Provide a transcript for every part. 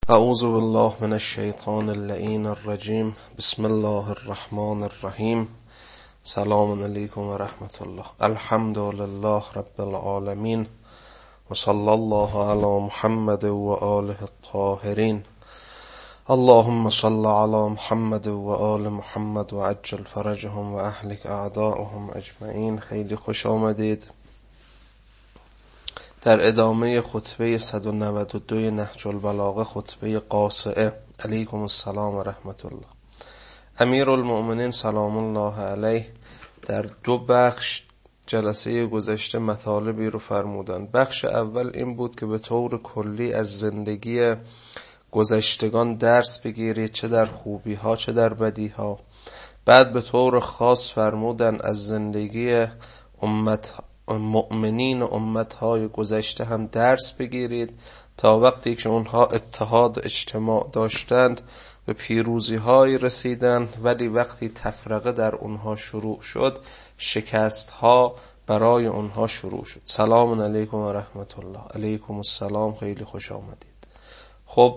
اعوذ بالله من الشیطان اللعین الرجیم. بسم الله الرحمن الرحیم. سلام علیکم و رحمت الله. الحمد لله رب العالمین و صلی الله علی محمد و آله الطاهرین. اللهم صل علی محمد و آل محمد و عجل فرجهم و اهلک اعداءهم اجمعین. خیلی خوش آمدید. در ادامه خطبه 192 نهج البلاغه، خطبه قاصعه، علیکم السلام و رحمت الله. امیرالمؤمنین سلام الله علیه در دو بخش جلسه گذشته مطالبی رو فرمودن. بخش اول این بود که به طور کلی از زندگی گذشتگان درس بگیرید، چه در خوبی ها چه در بدی ها. بعد به طور خاص فرمودن از زندگی مؤمنین و امتهای گذشته هم درس بگیرید تا وقتی که اونها اتحاد اجتماع داشتند به پیروزی های رسیدند، ولی وقتی تفرقه در اونها شروع شد شکست ها برای اونها شروع شد. سلام علیکم و رحمت الله. علیکم السلام، خیلی خوش آمدید. خب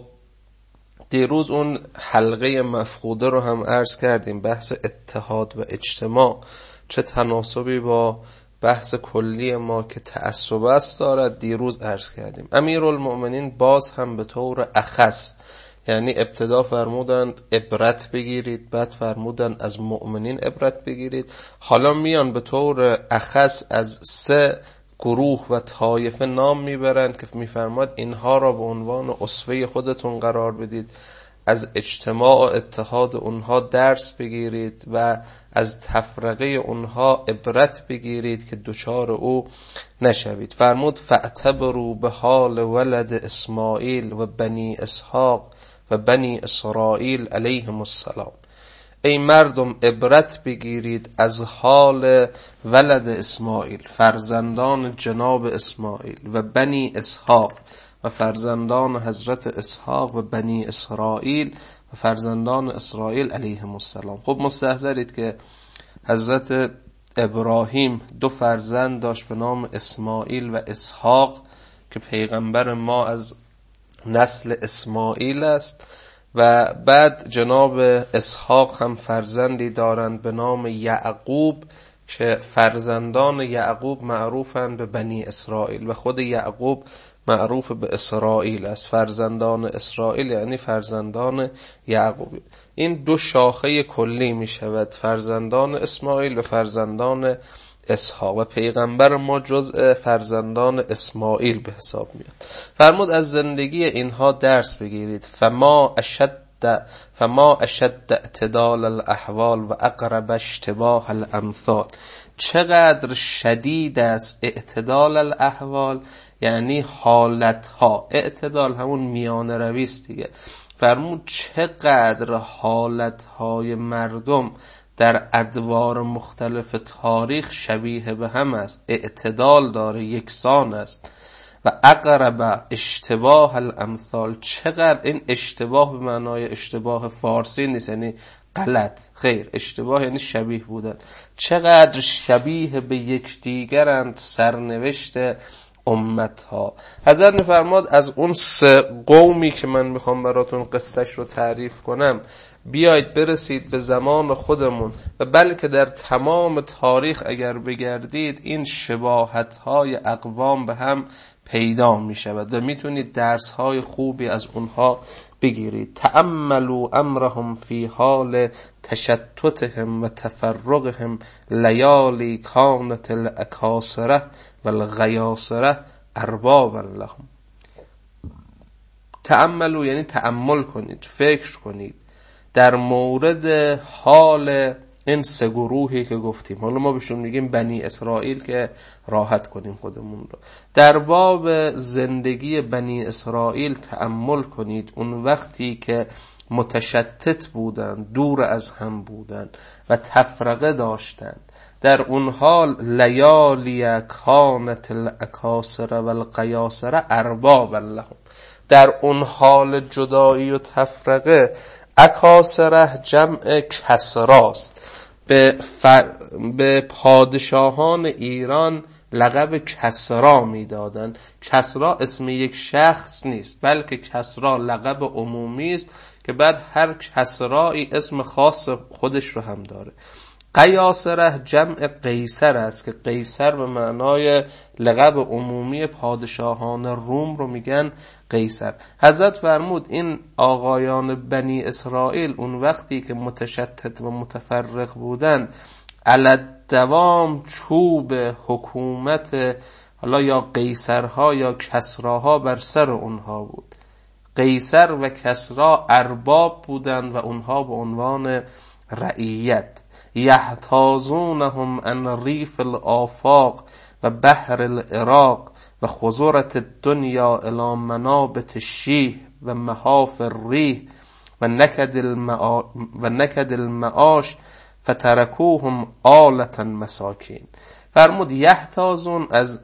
دیروز اون حلقه مفقوده رو هم عرض کردیم، بحث اتحاد و اجتماع چه تناسبی با بحث کلی ما که تعصب است دارد. دیروز عرض کردیم امیرالمؤمنین باز هم به طور اخص، یعنی ابتدا فرمودند عبرت بگیرید، بعد فرمودند از مؤمنین عبرت بگیرید، حالا میان به طور اخص از سه گروه و طایفه نام میبرند که میفرماد اینها را به عنوان اسوه خودتون قرار بدید، از اجتماع و اتحاد اونها درس بگیرید و از تفرقه اونها عبرت بگیرید که دچار او نشوید. فرمود فاعتبروا به حال ولد اسماعیل و بنی اسحاق و بنی اسرائیل علیهم السلام. ای مردم عبرت بگیرید از حال ولد اسماعیل، فرزندان جناب اسماعیل، و بنی اسحاق و فرزندان حضرت اسحاق، و بنی اسرائیل و فرزندان اسرائیل علیهم السلام. خب مستحضرید که حضرت ابراهیم دو فرزند داشت به نام اسماعیل و اسحاق که پیغمبر ما از نسل اسماعیل است، و بعد جناب اسحاق هم فرزندی دارند به نام یعقوب که فرزندان یعقوب معروفند به بنی اسرائیل و خود یعقوب معروف به اسرائیل است. فرزندان اسرائیل یعنی فرزندان یعقوب. این دو شاخه کلی می شود، فرزندان اسماعیل و فرزندان اسحاق، و پیغمبر ما جزء فرزندان اسماعیل به حساب میاد. فرمود از زندگی اینها درس بگیرید. فما اشد اعتدال الاحوال و اقرب اشتباه الامثال. چقدر شدید است اعتدال الاحوال، یعنی حالتها. اعتدال همون میانه روی است دیگه. فرمود چقدر حالتهای مردم در ادوار مختلف تاریخ شبیه به هم است، اعتدال داره، یکسان است. و اقرب اشتباه الامثال. چقدر این اشتباه به معنای اشتباه فارسی نیست یعنی غلط، خیر، اشتباه یعنی شبیه بودن. چقدر شبیه به یکدیگرند سرنوشت امتها. حضرت میفرماد از اون سه قومی که من میخوام براتون قصهش رو تعریف کنم بیایید برسید به زمان خودمون، و بلکه در تمام تاریخ اگر بگردید این شباهت‌های اقوام به هم پیدا میشود و میتونید درس‌های خوبی از اونها بگیرید. تأملوا امرهم فی حال تشتتهم و تفرقهم لیالی کانت الاکاسره و الغیاسره اربابا لهم. تأملوا یعنی تأمل کنید، فکر کنید در مورد حال این سه گروهی که گفتیم. حالا ما بهشون میگیم بنی اسرائیل که راحت کنیم خودمون رو. در باب زندگی بنی اسرائیل تأمل کنید، اون وقتی که متشتت بودن، دور از هم بودن و تفرقه داشتن، در اون حال لیالی کانت الاکاسره و القیاسره اربابا لهم. در اون حال جدایی و تفرقه، اکاسره جمع کسراست، به پادشاهان ایران لقب کسرا میدادن. کسرا اسم یک شخص نیست، بلکه کسرا لقب عمومی است که بعد هر کسرایی اسم خاص خودش رو هم داره. قیاصره جمع قیصر است که قیصر به معنای لقب عمومی پادشاهان روم رو میگن قیصر. حضرت فرمود این آقایان بنی اسرائیل اون وقتی که متشتت و متفرق بودن، علالدوام چوب حکومت حالا یا قیصرها یا کسراها بر سر اونها بود. قیصر و کسرا ارباب بودند و اونها به عنوان رعیت. یحتازونهم عن ریف الآفاق و بحر العراق و خضرت الدنیا الی منابت الشیح و محاف الریح و نکد المعاش فترکوهم آلة مساکین. فرمود یحتازون از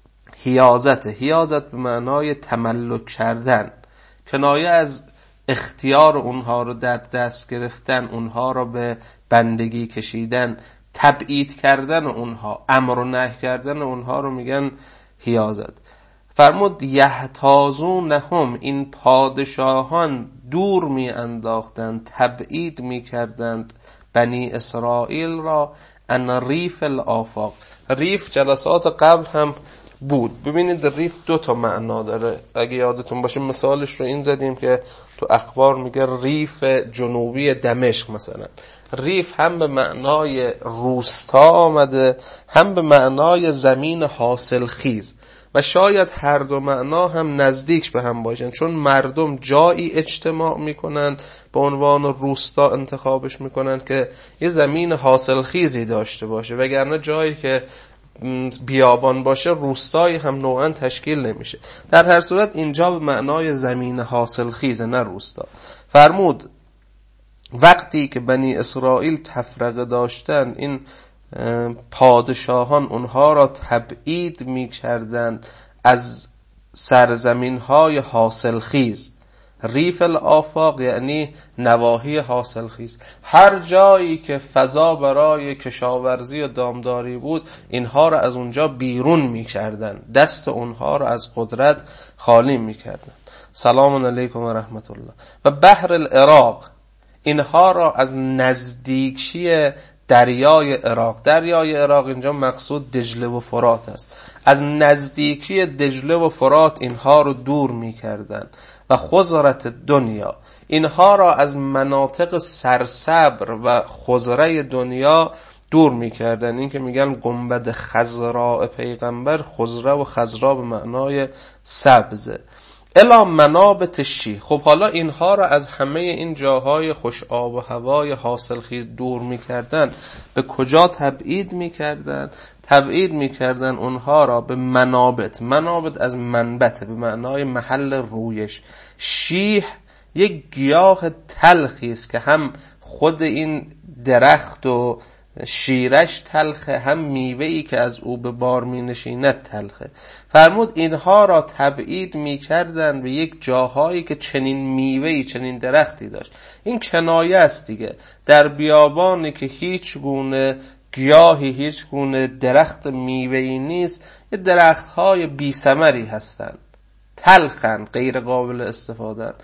حیازت به معنای تملک کردن، کنایه از اختیار اونها رو در دست گرفتن، اونها رو به بندگی کشیدن، تبعید کردن اونها، امر و نهی کردن اونها رو میگن حیازت. فرمود یحتازونهم، این پادشاهان دور می انداختند، تبعید می کردند بنی اسرائیل را ان ریف الآفاق. ریف جلسات قبل هم بود. ببینید ریف 2 معنا داره. اگه یادتون باشه مثالش رو این زدیم که تو اخبار میگه ریف جنوبی دمشق مثلا. ریف هم به معنای روستا آمده، هم به معنای زمین حاصل خیز و شاید هر دو معنا هم نزدیک به هم باشن، چون مردم جایی اجتماع میکنن به عنوان روستا انتخابش میکنن که یه زمین حاصل خیزی داشته باشه، وگرنه جایی که بیابان باشه روستایی هم نوعا تشکیل نمیشه. در هر صورت اینجا به معنای زمین حاصل خیزه نه روستا. فرمود وقتی که بنی اسرائیل تفرقه داشتن، این پادشاهان اونها را تبعید می‌کردن از سرزمین‌های حاصلخیز. ریف الآفاق یعنی نواحی حاصلخیز، هر جایی که فضا برای کشاورزی و دامداری بود اینها را از اونجا بیرون می‌کردن، دست اونها را از قدرت خالی می‌کردن. سلام علیکم و رحمت الله. و بحر العراق، اینها را از نزدیکی دریای عراق اینجا مقصود دجله و فرات است، از نزدیکی دجله و فرات اینها رو دور می کردن. و خضرت دنیا، اینها را از مناطق سرسبر و خضره دنیا دور می کردن. این که میگن گنبد خضراء پیغمبر، خضره و خضرا به معنای سبزه. الا منابت الشیح. خب حالا اینها را از همه این جاهای خوش آب و هوای حاصلخیز دور می‌کردن، به کجا تبعید می‌کردن؟ تبعید می‌کردن اونها را به منابت. منابت از منبت به معنای محل رویش. شیح یک گیاه تلخی است که هم خود این درخت و شیرش تلخه، هم میوه‌ای که از او به بار می نشیند تلخه. فرمود اینها را تبعید می کردن به یک جاهایی که چنین میوه‌ای، چنین درختی داشت. این کنایه است دیگه. در بیابانی که هیچ گونه گیاهی، هیچ گونه درخت میوه‌ای نیست، یه درخت‌های بی ثمری هستند، تلخن، غیر قابل استفاده.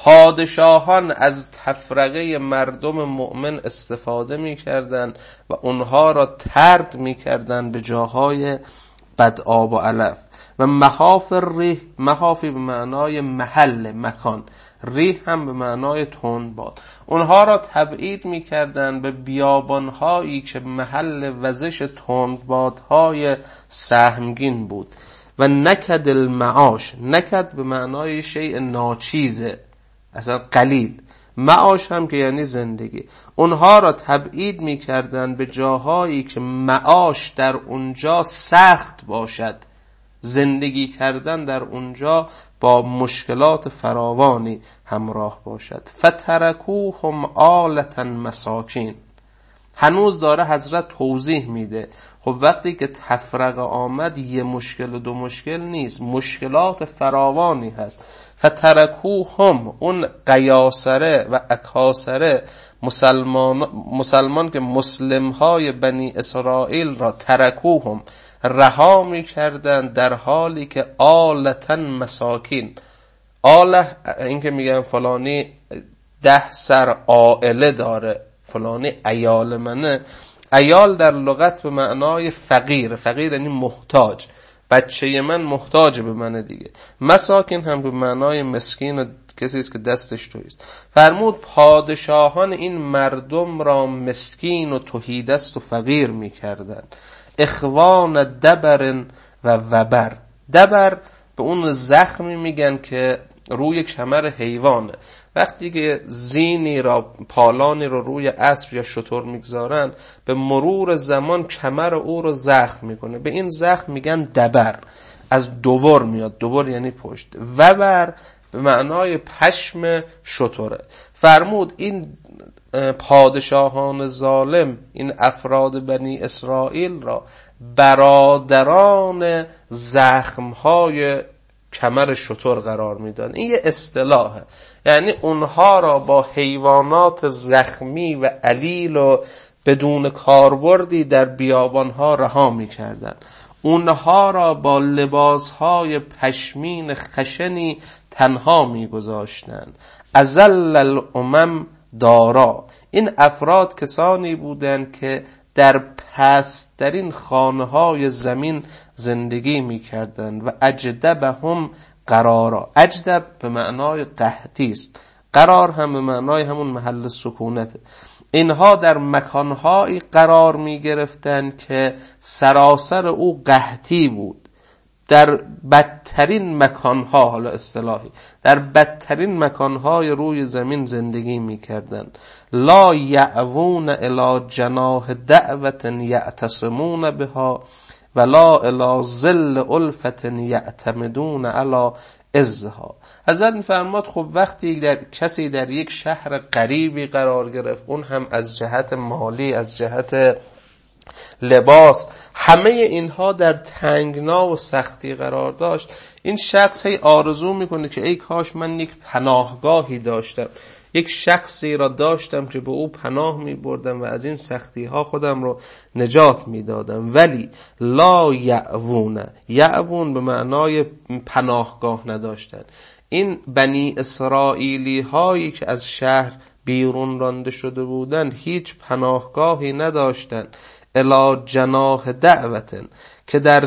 پادشاهان از تفرقه مردم مؤمن استفاده می‌کردند و اونها را طرد می‌کردند به جاهای بد آب و علف. و محاف ریح، محافی به معنای محل، مکان، ریح هم به معنای تند باد. اونها را تبعید می‌کردند به بیابان‌هایی که محل وزش تند بادهای سهمگین بود. و نکد المعاش، نکد به معنای شیء ناچیزه، اصلا قلیل. معاش هم که یعنی زندگی. اونها را تبعید می‌کردند به جاهایی که معاش در اونجا سخت باشد، زندگی کردن در اونجا با مشکلات فراوانی همراه باشد. فترکوهم آلة مساکین، هنوز داره حضرت توضیح میده. خب وقتی که تفرقه آمد یه مشکل و دو مشکل نیست، مشکلات فراوانی هست. فترکوهم، اون قیاسره و اکاسره مسلمان که مسلمهای بنی اسرائیل را ترکوهم رها می کردن در حالی که آلتن مساکین. آله این که میگن فلانی 10 سر عائله داره، فلانی عیال منه. عیال در لغت به معنای فقیر، فقیر یعنی محتاج، بچه من محتاج به من دیگه. مساکین هم به معنای مسکین و کسی است که دستش تویست. فرمود پادشاهان این مردم را مسکین و تهیدست و فقیر می کردن. اخوان دبر و وبر. دبر به اون زخمی میگن که روی کمر حیوانه. وقتی که زینی را، پالانی رو روی اسب یا شتر میگذارن، به مرور زمان کمر او رو زخم میکنه. به این زخم میگن دبر، از دبر میاد، دبر یعنی پشت. وبر به معنای پشم شتره. فرمود این پادشاهان ظالم، این افراد بنی اسرائیل را برادران زخمهای کمر شتر قرار میدن. این یه اصطلاحه، یعنی اونها را با حیوانات زخمی و علیل و بدون کاربردی در بیابانها رها میکردن. اونها را با لباسهای پشمین خشنی تنها میگذاشتن. ازل الامم دارا. این افراد کسانی بودند که در پست‌ترین خانه‌های زمین زندگی می‌کردند. و اجدبهم قرارا. اجدب به معنای قحطی است، قرار هم به معنای همون محل سکونت. اینها در مکانهایی قرار می‌گرفتند که سراسر او قحطی بود. در بدترین مکانها، حالا اصطلاحی در بدترین مکانهای روی زمین زندگی میکردن. لا یعوون الی جناح دعوت یعتصمون بها ولا الی ظل الفت یعتمدون علی عزها. حضرت میفرماد خب وقتی کسی در یک شهر غریبی قرار گرفت، اون هم از جهت مالی، از جهت لباس، همه اینها در تنگنا و سختی قرار داشت، این شخص هی آرزو میکنه که ای کاش من یک پناهگاهی داشتم، یک شخصی را داشتم که به او پناه میبردم و از این سختی ها خودم رو نجات میدادم. ولی لا یعوون، یعوون به معنای پناهگاه نداشتن. این بنی اسرائیلی هایی که از شهر بیرون رانده شده بودند هیچ پناهگاهی نداشتند. الی جناح دعوتن، که در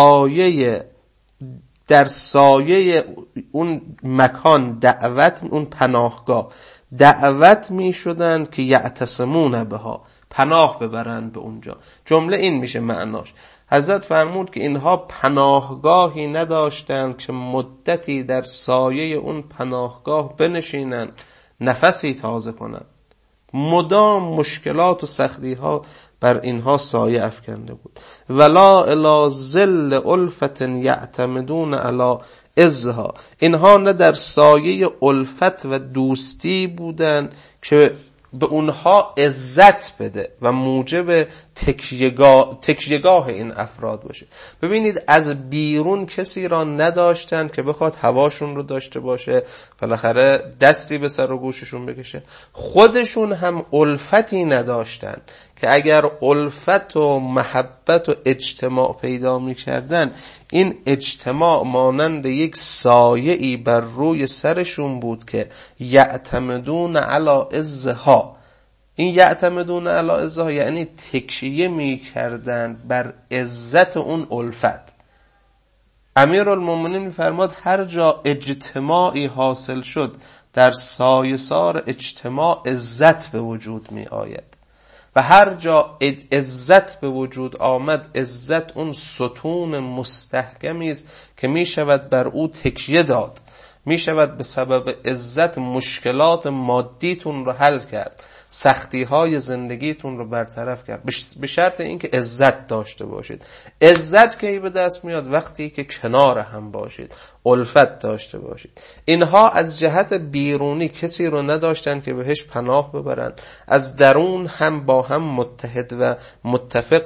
سایه اون مکان دعوت، اون پناهگاه دعوت می شدن که یعتصمون بها، پناه ببرند به اونجا. جمله این میشه معناش. حضرت فرمود که اینها پناهگاهی نداشتند که مدتی در سایه اون پناهگاه بنشینن، نفسی تازه کنن. مدام مشکلات و سختی ها بر اینها سایه افکنده بود. ولا الی ظل الفت یعتمدون علی عزها. اینها نه در سایه الفت و دوستی بودند که به اونها عزت بده و موجب تکیهگاه این افراد باشه. ببینید از بیرون کسی را نداشتن که بخواد هواشون رو داشته باشه، بالاخره دستی به سر و گوششون بکشه. خودشون هم الفتی نداشتن که اگر الفت و محبت و اجتماع پیدا می‌کردن، این اجتماع مانند یک سایه‌ای بر روی سرشون بود که یعتمدون علی عزها. این یعتمدون علی عزها یعنی تکیه می‌کردند بر عزت اون الفت. امیرالمومنین می‌فرماد هر جا اجتماعی حاصل شد، در سایه‌سار اجتماع عزت به وجود می‌آید. و هر جا عزت به وجود آمد، عزت اون ستون مستحکمی است که می شود بر او تکیه داد، می شود به سبب عزت مشکلات مادیتون رو حل کرد. سختی های زندگیتون رو برطرف کرد، به شرط اینکه عزت داشته باشید. عزت کی به دست میاد؟ وقتی که کنار هم باشید، الفت داشته باشید. اینها از جهت بیرونی کسی رو نداشتن که بهش پناه ببرن، از درون هم با هم متحد و متفق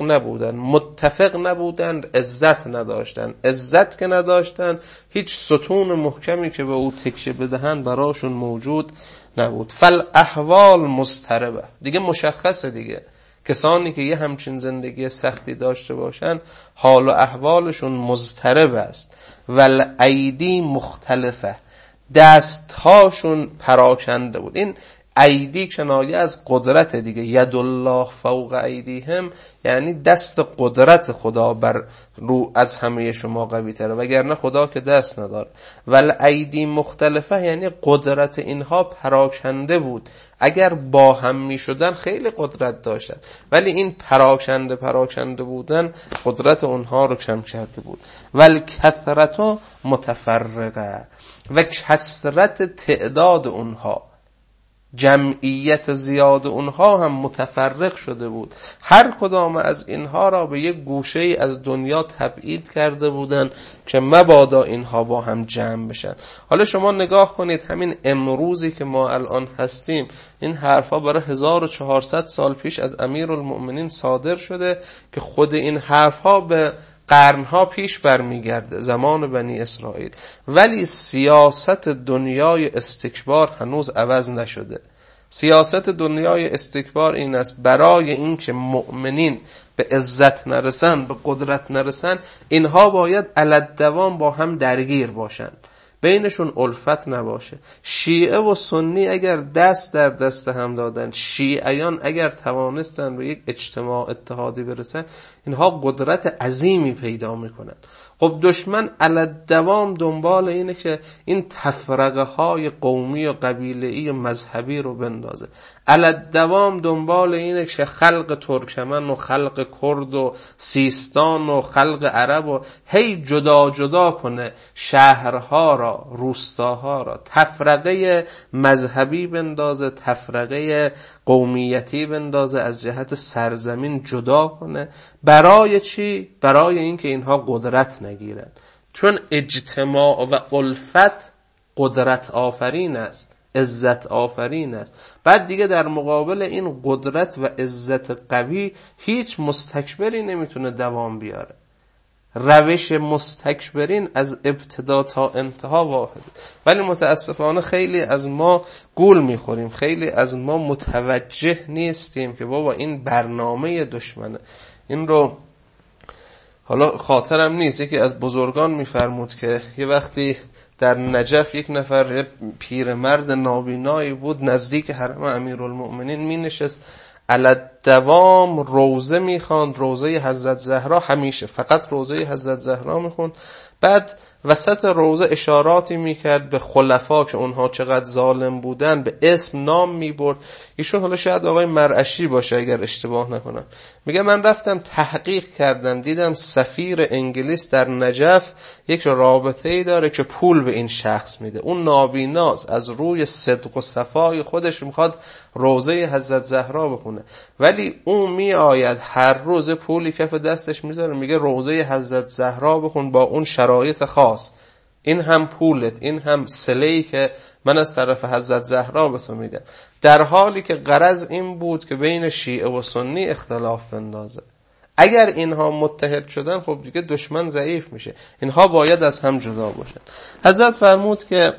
نبودن، عزت نداشتن. عزت که نداشتن، هیچ ستون محکمی که به او تکیه بدهن براشون موجود نبود. فالاحوال مضطربه، دیگه مشخصه دیگه. کسانی که یه همچین زندگی سختی داشته باشن، حال و احوالشون مضطرب است. والایدی مختلفه، دستهاشون پراکنده بود. این ایدی کنایه از قدرت دیگه. ید الله فوق ایدیهم، یعنی دست قدرت خدا بر رو از همه شما قوی تره، وگرنه خدا که دست نداره. والایدی مختلفه یعنی قدرت اینها پراکنده بود. اگر با هم می شدن خیلی قدرت داشتن، ولی این پراکنده بودن قدرت اونها رو کم کرده بود. والکثرت متفرقه، و کثرت تعداد اونها، جمعیت زیاد اونها هم متفرق شده بود. هر کدام از اینها را به یک گوشه از دنیا تبعید کرده بودن که مبادا اینها با هم جمع بشن. حالا شما نگاه کنید، همین امروزی که ما الان هستیم، این حرفا برای 1400 سال پیش از امیرالمؤمنین صادر شده که خود این حرفا به قرنها پیش برمیگرده، زمان بنی اسرائیل. ولی سیاست دنیای استکبار هنوز عوض نشده. سیاست دنیای استکبار این است، برای اینکه مؤمنین به عزت نرسن، به قدرت نرسن، اینها باید علالدوام با هم درگیر باشن، بینشون الفت نباشه. شیعه و سنی اگر دست در دست هم دادن، شیعیان اگر توانستن به یک اجتماع اتحادی برسن، اینها قدرت عظیمی پیدا میکنن. خب دشمن علالدوام دنبال اینه که این تفرقه های قومی و قبیله‌ای و مذهبی رو بندازه. علالدوام دنبال اینه که خلق ترکمن و خلق کرد و سیستان و خلق عرب و هی جدا جدا کنه، شهرها را، روستاها را، تفرقه مذهبی بندازه، تفرقه قومیتی بندازه، از جهت سرزمین جدا کنه. برای چی؟ برای اینکه اینها قدرت نگیرن. چون اجتماع و الفت قدرت آفرین است، عزت آفرین است. بعد دیگه در مقابل این قدرت و عزت قوی هیچ مستکبری نمیتونه دوام بیاره. روش مستکبرین از ابتدا تا انتها واحد. ولی متاسفانه خیلی از ما گول میخوریم، خیلی از ما متوجه نیستیم که بابا این برنامه دشمنه. این رو حالا خاطرم نیست، یکی از بزرگان میفرمود که یه وقتی در نجف یک نفر پیرمرد نابینایی بود، نزدیک حرم امیرالمؤمنین می نشست، علالدوام روزه میخواند، روزه حضرت زهرا، همیشه فقط روزه حضرت زهرا میخوند. بعد وسط روزه اشاراتی میکرد به خلفا که اونها چقدر ظالم بودن، به اسم نام میبرد. ایشون حالا شاید آقای مرعشی باشه اگر اشتباه نکنم، میگه من رفتم تحقیق کردم، دیدم سفیر انگلیس در نجف یک رابطه‌ای داره که پول به این شخص میده. اون نابیناست، از روی صدق و صفای خودش میخواد روزه حضرت زهرا بخونه، ولی اون می آید هر روز پولی کف دستش میذاره، میگه روزه حضرت زهرا بخون با اون شرایط خاص. این هم پولت، این هم صله‌ای که من از طرف حضرت زهرا به تو میدم، در حالی که غرض این بود که بین شیعه و سنی اختلاف بندازه. اگر اینها متحد شدن، خب دیگه دشمن ضعیف میشه. اینها باید از هم جدا باشن. حضرت فرمود که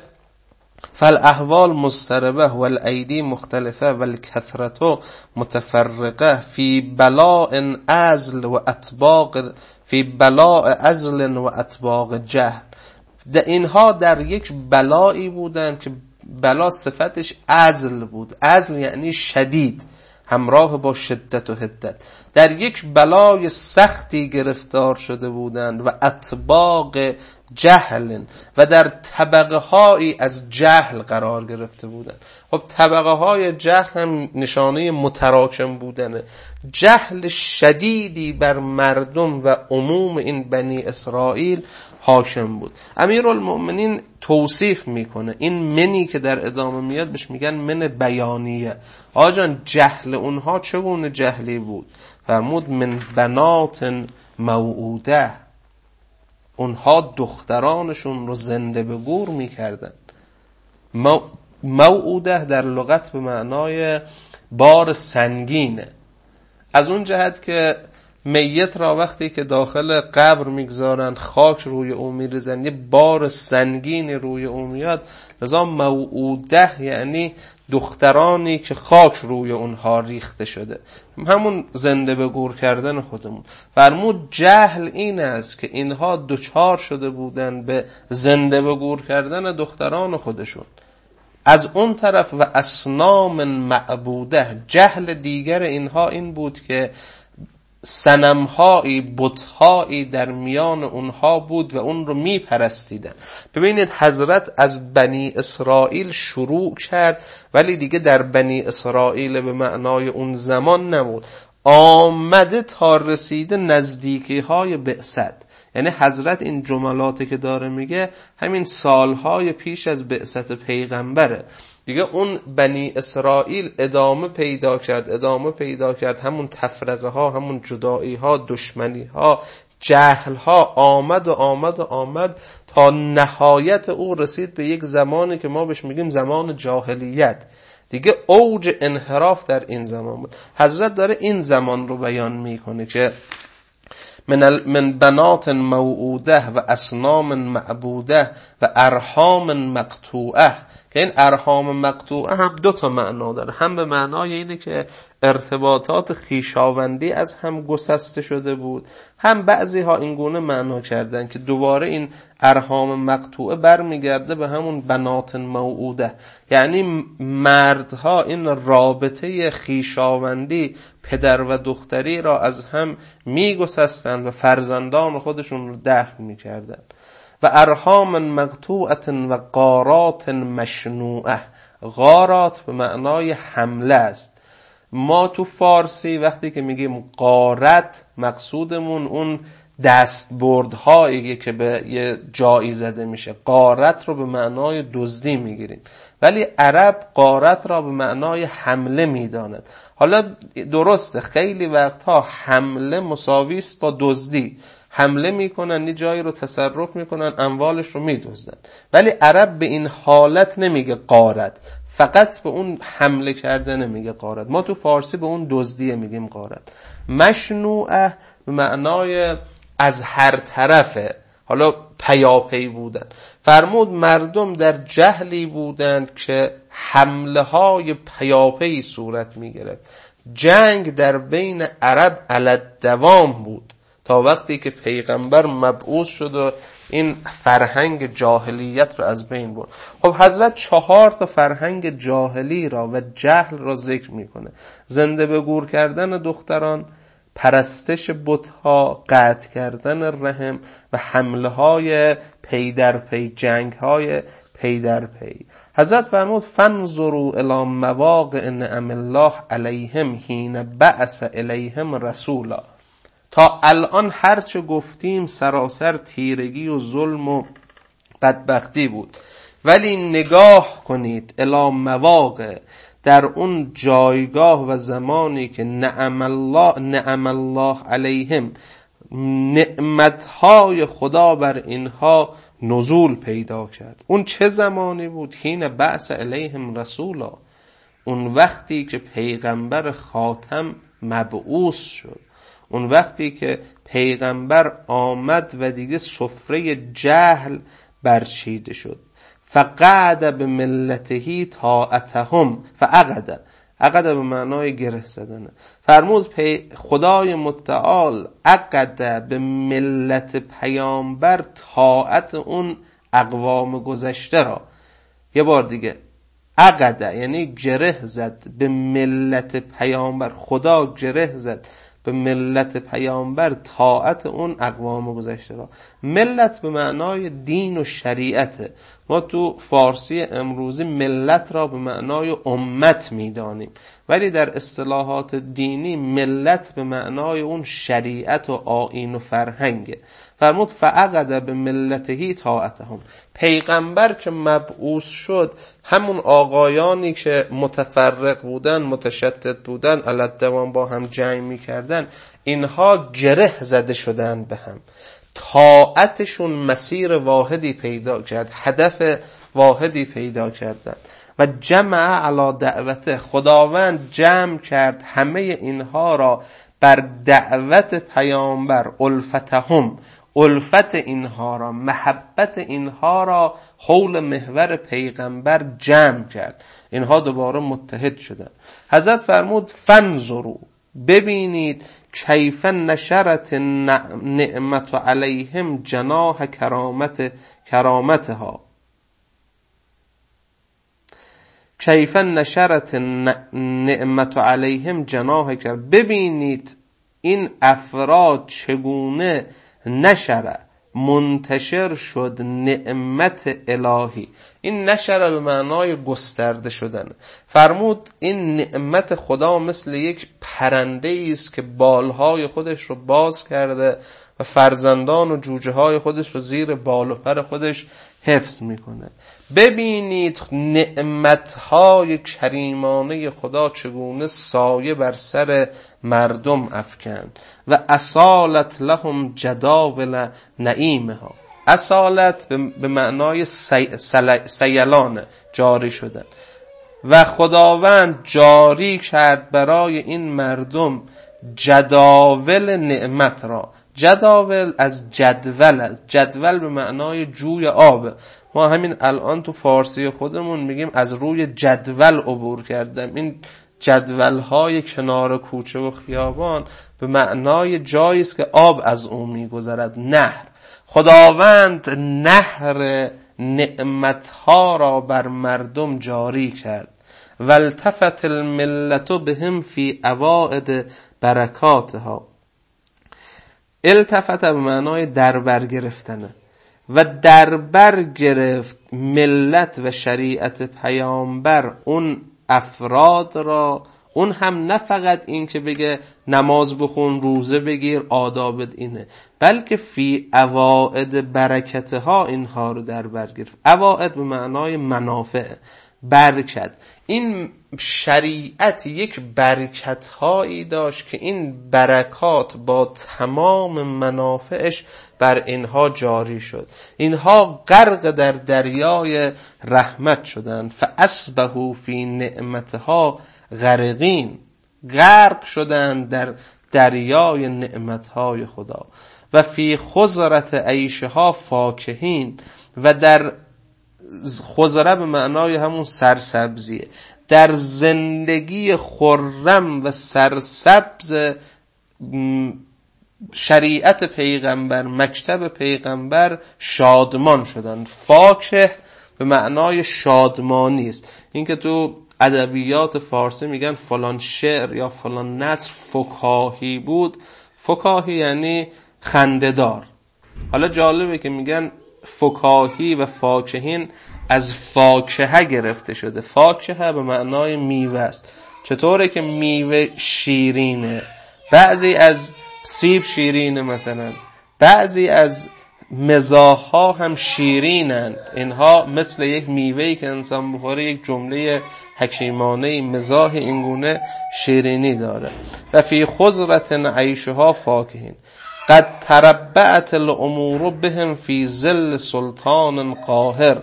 فالاحوال مضطربه والایدی مختلفه والکثرت متفرقه فی بلاء ازل و اطباق، فی بلاء ازل و اطباق جهل. اینها در یک بلایی بودن که بلا صفتش ازل بود. ازل یعنی شدید، همراه با شدت و حدت. در یک بلای سختی گرفتار شده بودند و اطباق جهل، و در طبقه هایی از جهل قرار گرفته بودند. خب طبقه های جهل هم نشانه متراکم بودنه. جهل شدیدی بر مردم و عموم این بنی اسرائیل حاکم بود. امیرالمؤمنین توصیف میکنه این منی که در ادامه میاد بهش میگن من بیانیه. آجان جهل اونها چگونه جهلی بود؟ فرمود من بنات موعوده، اونها دخترانشون رو زنده به گور میکردن. موعوده در لغت به معنای بار سنگینه، از اون جهت که میت را وقتی که داخل قبر میگذارن خاک روی او میریزن، یه بار سنگینی روی او میاد. لذا موعوده یعنی دخترانی که خاک روی اونها ریخته شده، همون زنده به گور کردن خودمون. فرمود جهل این است که اینها دوچار شده بودن به زنده به گور کردن دختران خودشون. از اون طرف و اصنام معبوده، جهل دیگر اینها این بود که صنم‌هایی، بت‌هایی در میان اونها بود و اون رو میپرستیدن. ببینید حضرت از بنی اسرائیل شروع کرد، ولی دیگه در بنی اسرائیل به معنای اون زمان نمود، آمده تا رسیده نزدیکی‌های بعثت. یعنی حضرت این جملاتی که داره میگه همین سالهای پیش از بعثت پیغمبره دیگه. اون بنی اسرائیل ادامه پیدا کرد، همون تفرقه ها، همون جدایی ها، دشمنی ها، جهل ها آمد تا نهایت او رسید به یک زمانی که ما بهش میگیم زمان جاهلیت. دیگه اوج انحراف در این زمان بود. حضرت داره این زمان رو بیان میکنه که من بنات موعوده و اصنام معبوده و ارحام مقطوعه، که این ارحام مقطوعه هم دو تا معنا داره. هم به معنای اینه که ارتباطات خویشاوندی از هم گسسته شده بود، هم بعضی ها این گونه معنا کردن که دوباره این ارحام مقطوعه برمیگرده به همون بنات موعوده، یعنی مردها این رابطه خویشاوندی پدر و دختری را از هم میگسستند و فرزندان خودشون رو دفن میکردن. و ارحام مقطوعه و غارات مشنوعه، غارات به معنای حمله است. ما تو فارسی وقتی که میگیم غارت مقصودمون اون دستبردهایی که به یه جایی زده میشه، غارت رو به معنای دزدی میگیریم، ولی عرب غارت را به معنای حمله میداند. حالا درسته خیلی وقتها حمله مساوی است با دزدی، حمله میکنن، یه جایی رو تصرف میکنن، اموالش رو میدزدن، ولی عرب به این حالت نمیگه غارت، فقط به اون حمله کردن نمیگه غارت. ما تو فارسی به اون دزدیه میگیم غارت. مشنوعه به معنای از هر طرفه، حالا پیاپی بودن. فرمود مردم در جهلی بودند که حمله های پیاپی صورت میگرفت. جنگ در بین عرب علی دوام بود تا وقتی که پیغمبر مبعوث شد و این فرهنگ جاهلیت رو از بین برد. خب حضرت 4 تا فرهنگ جاهلی را و جهل را ذکر میکنه: زنده به گور کردن دختران، پرستش بت‌ها، قطع کردن رحم و حمله های پی در پی، جنگ های پی در پی. حضرت فرمود فانظروا الی مواقع نعم الله علیهم حین بعث الیهم رسولا. تا الان هرچه گفتیم سراسر تیرگی و ظلم و بدبختی بود، ولی نگاه کنید الی مواقع، در اون جایگاه و زمانی که نعم الله علیهم، نعمتهای خدا بر اینها نزول پیدا کرد. اون چه زمانی بود؟ حین بعث الیهم رسولا، اون وقتی که پیغمبر خاتم مبعوث شد، اون وقتی که پیغمبر آمد و دیگه سفره جهل برچیده شد. فقعد به ملته طاعتهم، عقد به معنای گره زدنه. فرمود خدای متعال عقد به ملت پیامبر طاعت اون اقوام گذشته را. یه بار دیگه، عقد یعنی گره زد به ملت پیامبر، خدا گره زد به ملت پیامبر طاعت اون اقوام گذشته را. ملت به معنای دین و شریعت. ما تو فارسی امروزی ملت را به معنای امت میدانیم، ولی در اصطلاحات دینی ملت به معنای اون شریعت و آیین و فرهنگه. فرمود فعقد به ملتهی طاعتهم، پیغمبر که مبعوث شد همون آقایانی که متفرق بودن، متشدد بودن، علالدوام با هم جنگ میکردن، اینها گره زده شدن به هم، طاعتشون مسیر واحدی پیدا کرد، هدف واحدی پیدا کردن. و جمع علی دعوته، خداوند جمع کرد همه اینها را بر دعوت پیامبر، الفتهم، الفت اینها را، محبت اینها را حول محور پیغمبر جمع کرد، اینها دوباره متحد شدن. حضرت فرمود فانظروا، ببینید کیف نشرت نعمت علیهم جناح کرامتها، کیف نشرت نعمت علیهم جناح کرامتها، ببینید این افراد چگونه نشره، منتشر شد نعمت الهی. این نشره به معنای گسترده شدن. فرمود این نعمت خدا مثل یک پرنده است که بالهای خودش رو باز کرده و فرزندان و جوجه های خودش رو زیر بال و پر خودش حفظ میکنه. ببینید نعمتهای کریمانه خدا چگونه سایه بر سر مردم افکند. و اصالت لهم جداول نعیمها، اصالت به معنای سیلان، جاری شدن. و خداوند جاری کرد برای این مردم جداول نعمت را. جداول از جدول است، جدول به معنای جوی آب. ما همین الان تو فارسی خودمون میگیم از روی جدول عبور کردم. این جدول‌های کنار کوچه و خیابان به معنای جایی است که آب از اون میگذرد، نهر. خداوند نهر نعمتها را بر مردم جاری کرد. والتفت الملت بهم فی اواعد برکاتها، التفت به معنای دربر گرفتنه و دربر گرفت ملت و شریعت پیامبر اون افراد را. اون هم نه فقط این که بگه نماز بخون، روزه بگیر، آداب اینه، بلکه فی اواعد برکتها اینها رو دربر گرفت. اواعد به معنای منافع، برکت. این شریعت یک برکت‌هایی داشت که این برکات با تمام منافعش بر اینها جاری شد. اینها غرق در دریای رحمت شدند. فاصبحوا فی نعمتها غرقین، غرق شدند در دریای نعمتهای خدا. و فی خضرت عیشها فاکهین، و در خضره به معنای همون سرسبزیه، در زندگی خرم و سرسبز شریعت پیغمبر، مکتب پیغمبر شادمان شدن. فاکه به معنای شادمانی است. این که تو ادبیات فارسی میگن فلان شعر یا فلان نثر فکاهی بود، فکاهی یعنی خنده‌دار. حالا جالبه که میگن فکاهی و فاکهین از فاکهه گرفته شده. فاکهه به معنای میوه است. چطوره که میوه شیرینه، بعضی از سیب شیرینه، مثلا بعضی از مزاح‌ها هم شیرینند. اینها مثل یک میوه‌ای که انسان بخوره یک جمله حکیمانه مزاح اینگونه شیرینی داره. و فی خضرت عیشها فاکهین قد تربعت الامور بهم فی ظل سلطان قاهر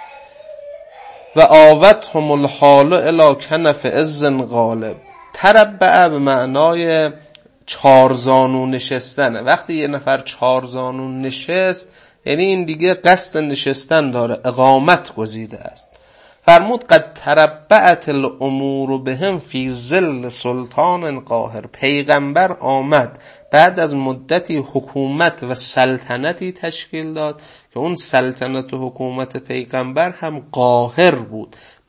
و آوتهم الحال الی کنف عز غالب. تربع به معنای چارزانو نشستن. وقتی یه نفر چارزانو نشست یعنی این دیگه قصد نشستن داره، اقامت گزیده است. فرمود قد تربعت الامور بهم فی ظل سلطان قاهر. پیغمبر آمد بعد از مدتی حکومت و سلطنتی تشکیل داد که اون سلطنت و حکومت پیغمبر هم قاهر بود،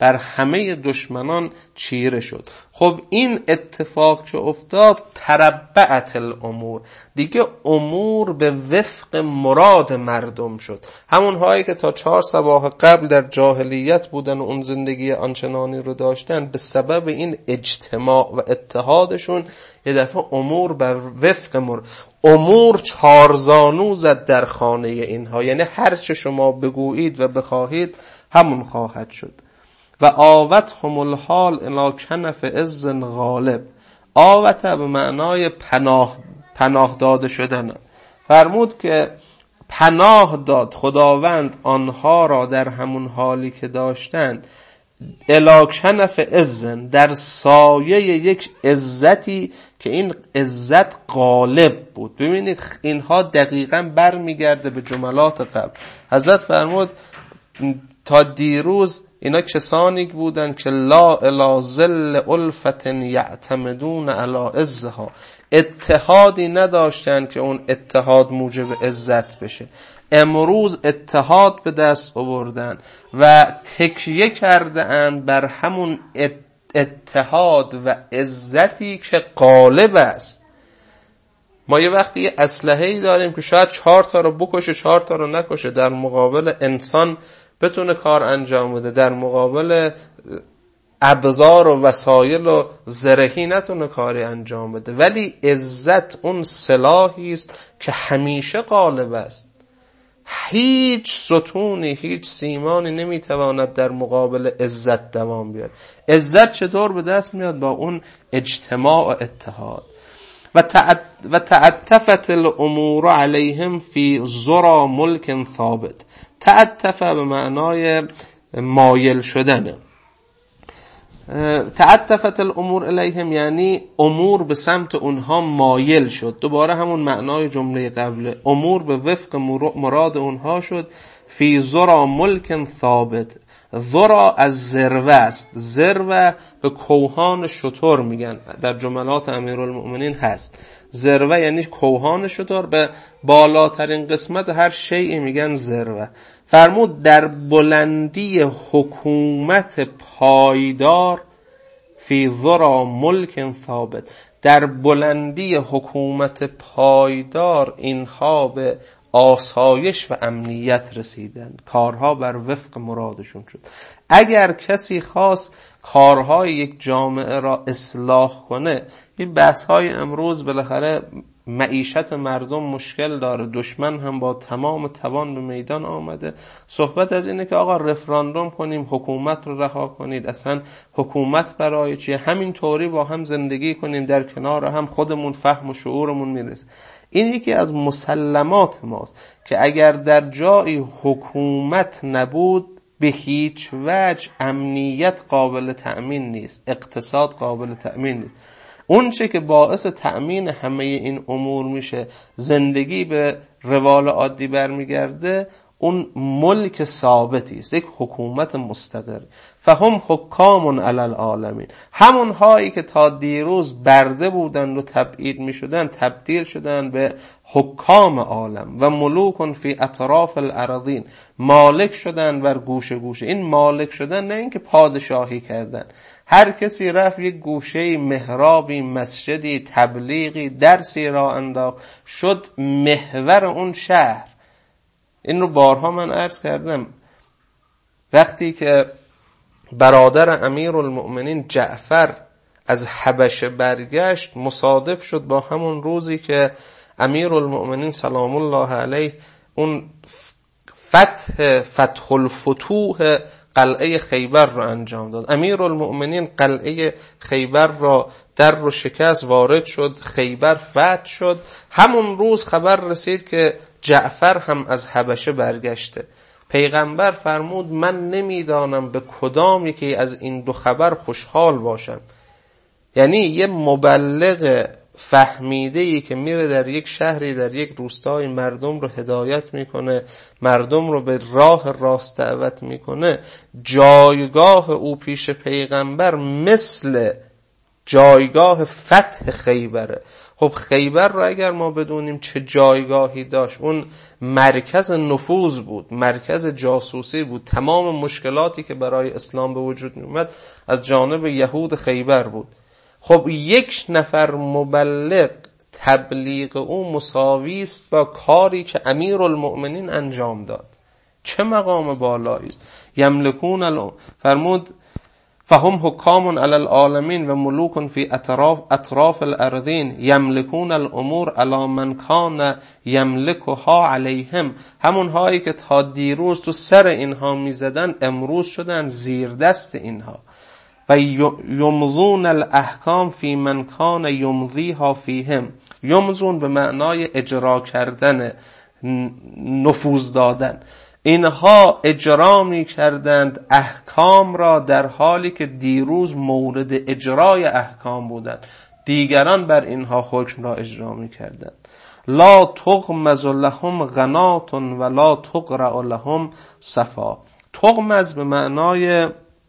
بر همه دشمنان چیره شد. خب این اتفاق که افتاد تربعت الامور، دیگه امور به وفق مراد مردم شد. همون هایی که تا 4 صباح قبل در جاهلیت بودن و اون زندگی آنچنانی رو داشتن، به سبب این اجتماع و اتحادشون یه دفعه امور بر وفق امور 4 زانو زد در خانه اینها، یعنی هر چه شما بگویید و بخواهید همون خواهد شد. و آوتهم الحال الی کنف عز غالب. آوت به معنای پناه داده شدن. فرمود که پناه داد خداوند آنها را در همون حالی که داشتن، الی کنف عز، در سایه یک عزتی که این عزت غالب بود. ببینید اینها دقیقاً برمیگرده به جملات قبل. حضرت فرمود تا دیروز اینا کسانی بودن که لا الی ظل الفت یعتمدون علی عزها، اتحادی نداشتن که اون اتحاد موجب عزت بشه. امروز اتحاد به دست آوردن و تکیه کرده اند بر همون اتحاد و عزتی که غالب است. ما یه وقتی یه اسلحه‌ای داریم که شاید 4 تا رو بکشه 4 تا رو نکشه، در مقابل انسان بتونه کار انجام بده، در مقابل ابزار و وسایل و زرهی نتونه کاری انجام بده. ولی عزت اون سلاحی است که همیشه غالب است. هیچ ستونی، هیچ سیمانی نمیتواند در مقابل عزت دوام بیاره. عزت چطور به دست میاد؟ با اون اجتماع و اتحاد. و تعطفت الامور علیهم فی ذرا ملک ثابت. تعطف به معنای مایل شدنه. تعطفت الامور علیهم یعنی امور به سمت اونها مایل شد. دوباره همون معنای جمله قبله، امور به وفق مراد اونها شد. فی ذرا ملک ثابت. ذرا از ذروه است. ذروه به کوهان شتر میگن، در جملات امیرالمؤمنین هست. ذروه یعنی کوهان شتر، به بالاترین قسمت هر شیء میگن ذروه. فرمود در بلندی حکومت پایدار، فی ذرا ملک ثابت، در بلندی حکومت پایدار اینها به آسایش و امنیت رسیدن، کارها بر وفق مرادشون شد. اگر کسی خواست کارهای یک جامعه را اصلاح کنه، این بحث‌های امروز بالاخره معیشت مردم مشکل داره، دشمن هم با تمام توان به میدان آمده. صحبت از اینه که آقا رفراندوم کنیم، حکومت رو رها کنید، اصلا حکومت برای چیه؟ همین طوری با هم زندگی کنیم، در کنار هم خودمون فهم و شعورمون میرسه. این یکی از مسلمات ماست که اگر در جایی حکومت نبود به هیچ وجه امنیت قابل تأمین نیست، اقتصاد قابل تأمین نیست. اون چه که باعث تأمین همه این امور میشه، زندگی به روال عادی برمیگرده، اون ملک ثابتی است، یک حکومت مستقر. فهم حکام علی العالمین، همون هایی که تا دیروز برده بودند و تبعید میشدن تبدیل شدن به حکام عالم. و ملوک فی اطراف الارضین، مالک شدن بر گوشه گوشه. این مالک شدن نه اینکه پادشاهی کردن، هر کسی رفت یک گوشه، محرابی، مسجدی، تبلیغی، درسی را انداخت، شد محور اون شهر. این رو بارها من عرض کردم. وقتی که برادر امیرالمؤمنین جعفر از حبشه برگشت، مصادف شد با همون روزی که امیرالمؤمنین سلام الله علیه اون فتح الفتوح قلعه خیبر را انجام داد. امیرالمؤمنین قلعه خیبر را در رو شکست، وارد شد، خیبر فتح شد. همون روز خبر رسید که جعفر هم از حبشه برگشته. پیغمبر فرمود من نمیدانم به کدام یکی از این دو خبر خوشحال باشم. یعنی یه مبلغ فهمیده‌ای که میره در یک شهری، در یک روستای، مردم رو هدایت میکنه، مردم رو به راه راست دعوت میکنه، جایگاه او پیش پیغمبر مثل جایگاه فتح خیبره. خب خیبر را اگر ما بدونیم چه جایگاهی داشت، اون مرکز نفوذ بود، مرکز جاسوسی بود، تمام مشکلاتی که برای اسلام به وجود می اومد از جانب یهود خیبر بود. خب یک نفر مبلغ تبلیغ او مساوی است با کاری که امیرالمؤمنین انجام داد. چه مقام بالایی است. یملکون فرمود فهم حکام علی العالمین و ملوک فی اطراف الارضین یملکون الامور علی من کان یملکها علیهم. همون هایی که تا دیروز تو سر اینها میزدن امروز شدن زیر دست اینها. و یمضون الاحکام فی من کان یمضیها فیهم. یمضون به معنای اجرا کردن، نفوذ دادن. اینها اجرا می کردند احکام را در حالی که دیروز مورد اجرای احکام بودند، دیگران بر اینها حکم را اجرا می کردند. لا تغمز لهم غنات و لا تقرع لهم صفا. تغمز به معنای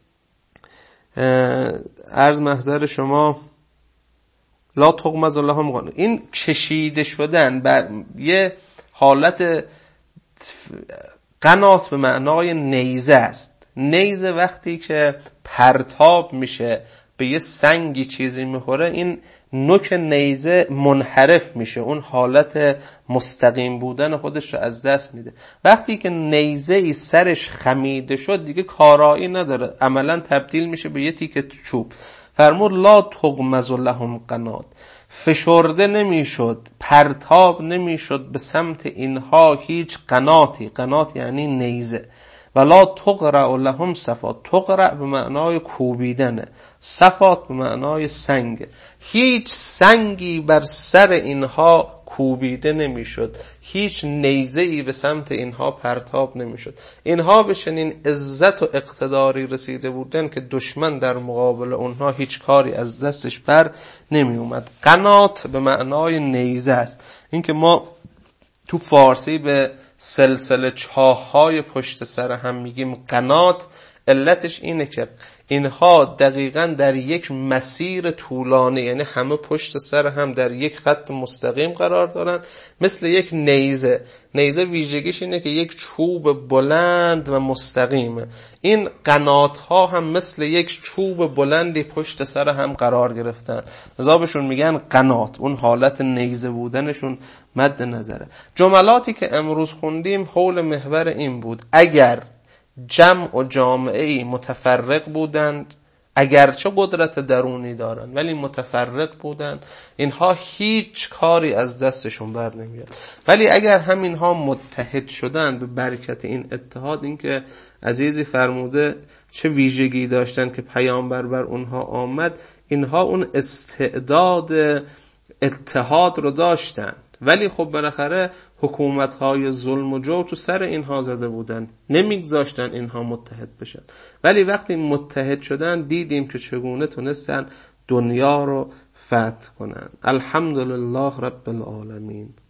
عرض محضر شما لا تغمز لهم غنات، این کشیده شدن بر یه حالت. قنات به معنای نیزه است. نیزه وقتی که پرتاب میشه به یه سنگی چیزی میخوره، این نوک نیزه منحرف میشه، اون حالت مستقیم بودن خودش رو از دست میده. وقتی که نیزه ای سرش خمیده شد دیگه کارایی نداره، عملا تبدیل میشه به یه تیکه چوب. فرمود لا تغمز لهم غنات، فشرده نمیشد، پرتاب نمیشد به سمت اینها هیچ قناتی. قنات یعنی نیزه. ولا تقرع لهم صفا. تقرع به معنای کوبیدنه، صفات به معنای سنگ. هیچ سنگی بر سر اینها کوبیده نمیشد، هیچ نیزه‌ای به سمت اینها پرتاب نمیشد. اینها به چنین عزت و اقتداری رسیده بودن که دشمن در مقابل اونها هیچ کاری از دستش بر نمی اومد. قنات به معنای نیزه است. این که ما تو فارسی به سلسله چاه‌های پشت سر هم میگیم قنات، علتش اینه که اینها دقیقاً در یک مسیر طولانی، یعنی همه پشت سر هم در یک خط مستقیم قرار دارن، مثل یک نیزه. نیزه ویژگیش اینه که یک چوب بلند و مستقیمه. این قنات ها هم مثل یک چوب بلندی پشت سر هم قرار گرفتن، لذا بهشون میگن قنات. اون حالت نیزه بودنشون مد نظره. جملاتی که امروز خوندیم حول محور این بود: اگر جمع و جامعه‌ای متفرق بودند، اگرچه قدرت درونی دارن ولی متفرق بودن، اینها هیچ کاری از دستشون بر نمیاد. ولی اگر همینها متحد شدن به برکت این اتحاد، این که عزیزی فرموده چه ویژگی داشتن که پیامبر بر اونها آمد، اینها اون استعداد اتحاد رو داشتن، ولی خب بالاخره حکومت‌های ظلم و جور تو سر اینها زده بودن، نمیگذاشتن اینها متحد بشن. ولی وقتی متحد شدن دیدیم که چگونه تونستن دنیا رو فتح کنن. الحمدلله رب العالمین.